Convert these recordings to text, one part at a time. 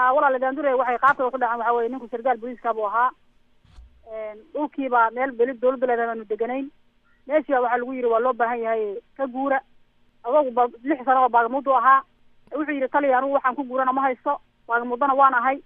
walaal daandure waxay qaabta ku dhacaan waxa weeye ninku sargaal booliiska buu ahaa dhulkiiba meel beli dawladda leedahay aanu deganayn meeshiiba waxaa lagu yidhi waa loo baahan yahay ka guura adogu 6 sano oo baagamudu ahaa wuxuu yidhi taliya anigu waxaan ku guurana ma haysto baagamudana waan ahay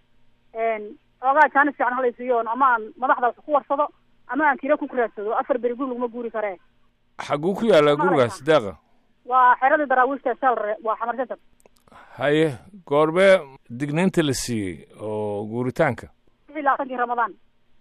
xoogaa jaanis fiican halaysiiyo ama aan madaxda wax ku warsado ama aan kira ku kuraadsado 4 beri guri laguma guuri karee xaguu ku yaala gurigaas deeqa waa xeradii daraawiishta salre waa xamar center haye goorbe digniinta la siiyey oo guuritaanka ilaa Ramadaan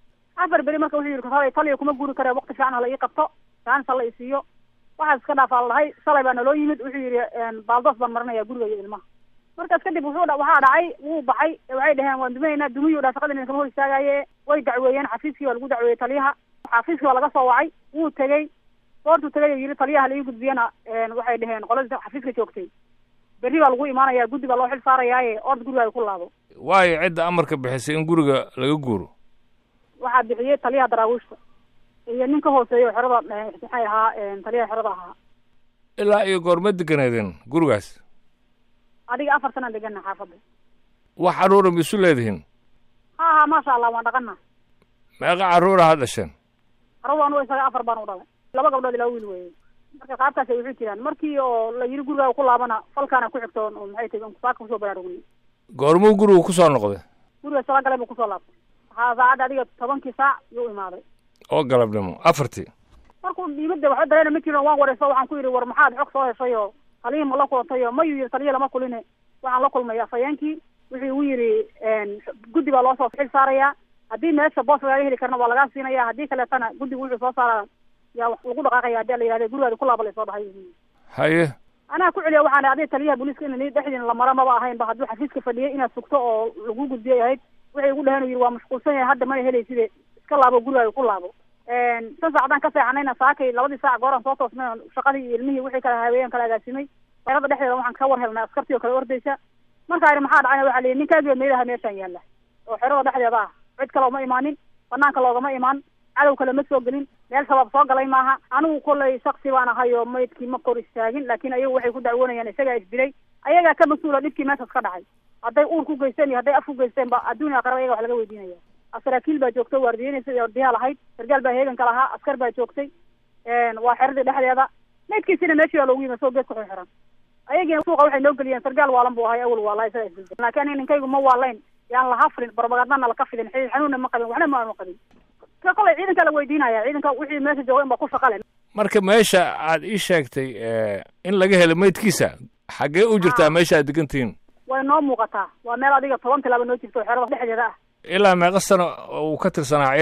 4 beri marka wuxuu yidhi taliya kuma guuri karee waqti fiican hala ii qabto jaanis hala ii siiyo waxaa iska dhaafaa lahay salay baa naloo yimid wuxuu yidhi baaldoos baan marinayaa guriga iyo ilmaha markaas kadib waxaa dhacay wuu baxay waxay dhaheen waan duminaynaa dumiyu dhaa shaqada ninkama hor istaagaye way dacweeyeen xafiiskii waa lagu dacweeyey taliyaha xafiiskii waa laga soo wacay wuu tegey goortuu tegay yidhi taliyaha la ii gudbiyana waxay dhaheen qoladii xafiiska joogtay berri baa lagu imaanayaa guddi baa loo xil saarayaaye ord gurigaaga ku laabo waayo cidda amarka bixisay in guriga laga guuro waxaa bixiyey taliyaha daraawiishta iyo nin ka hooseeyo xerada maxay ahaa taliyaha xerada ahaa ilaa iyo goorma deganeedeen gurigaas adiga 4 sano degana xaafadda wax caruura misu leedihiin ha maasha Allah waan dhaqana meeqa caruura ha dhasheen caruuraan way isaga 4 baan u dhalay 2 gabdhood ilaa wiil weeye marka qaabtaas ay wuxuu jiraan markii oo la yiri guriga ku laabana falkaana ku xigto oo maxay tahay saaka soo baraarugni goormuu guriga ku soo noqday guriga soo galay ku soo laabtay saacad adiga 10 saac yuu imaaday oo galabnimo 4 markuu diibada waxa dareena ma jiro waan wareysay waxaan ku yiri war maxaad xog soo heshay oo taliya ma la kulantay ma yiri taliya lama kuline waxaan la kulmay afayeenkii wuxuu u yiri guddi baa loo soo xil saaraya haddii meesha boos laga heli karna waa laga siinaya haddii kale tana guddi wuxuu soo saaraa yaa wax lagu dhaqaaqaya hadii la yiraahdo guriga ku laabo la soo dhahay haye ana ku celiya waxaan aday taliyaha booliiska in dhexdin la maro ma ahayn ba hadduu xafiiska fadhiyay inaad sugto oo lagu gudbiyay ahayd waxay ugu dhahan yiri waa mashquulsan yahay hadda ma helaysid iska laabo guriga ku laabo saacadaan ka seexanayna saakay 2 saac gooran soo toosnay shaqadii iyo ilmihii wixii kala haweeyeen kala agaasimay xerada dhexdeeda waxaan ka war helnay askartii oo kala ordaysa marka ay maxaa dhacay waxa leeyahay ninkaaga meelaha meeshan yaala oo xerada dhexdeeda ah cid kale ma imaanin banaanka loogama imaan cadow kale ma soo gelin meel sabab soo galay maaha anigu kulay shakhsi baan ahayo maydkii ma kor istaagin laakiin ayagu waxay ku dacwoonayaan isaga isdilay ayaga ka masuula dhibkii meesha ka dhacay hadday uur ku geysteen iyo hadday af ku geysteen ba adduunka qarab ayaga wax laga weydiinaya asraakiil baa joogtay waardiyeynaysa iyo diyaal ahayd sargaal baa heegan kala ahaa askar baa joogtay waa xeradii dhexdeeda maydkiisina meeshii loogu yimid soo geed ku xiran ayagina suuqa waxay noo geliyeen sargaal waalan buu ahay awal wallahi isaga isdilay laakiin ninkaygu ma waalayn yaan la hafrin barbagaadana la ka fidin xanuunna ma qabin waxna ma aanu qabin ka kale ciidanka la weydiinaya ciidanka wixii meesha joogay ba ku shaqale marka meesha aad ii sheegtay in laga helo maydkiisa xagee u jirtaa meesha aad degantihiin way noo muuqataa waa meel adiga 10 tilaabo noo jirto xerada dhexdeeda ah ilaa meeqa sano uu ka tirsanaa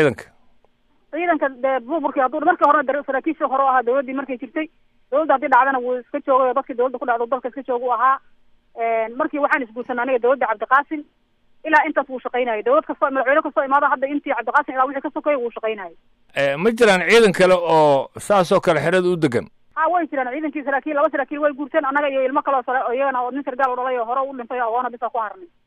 ciidanka burburkii hadduu markii hore saraakiisha hore ahaa dawladdii markay jirtay dawladda haddii dhacdana wuu iska joogay dadkii dawladda ku dhacdo dalka iska joog u ahaa markii waxaan isguursanay aniga dawladda cabdiqaasim ilaa intaas wuu shaqaynayay dawlad kasta madaxweyne kasta imaada hadda intii cabdiqaasim ilaa wixii ka sokay wuu shaqaynayay ma jiraan ciidan kale oo saasoo kale xerada u degan way jiraan ciidankii saraakiil 2 saraakiil way guurteen annaga iyo ilmo kale oo iyagana oo nin sargaal u dhalay oo hore u dhintay oo ona bisa ku harnay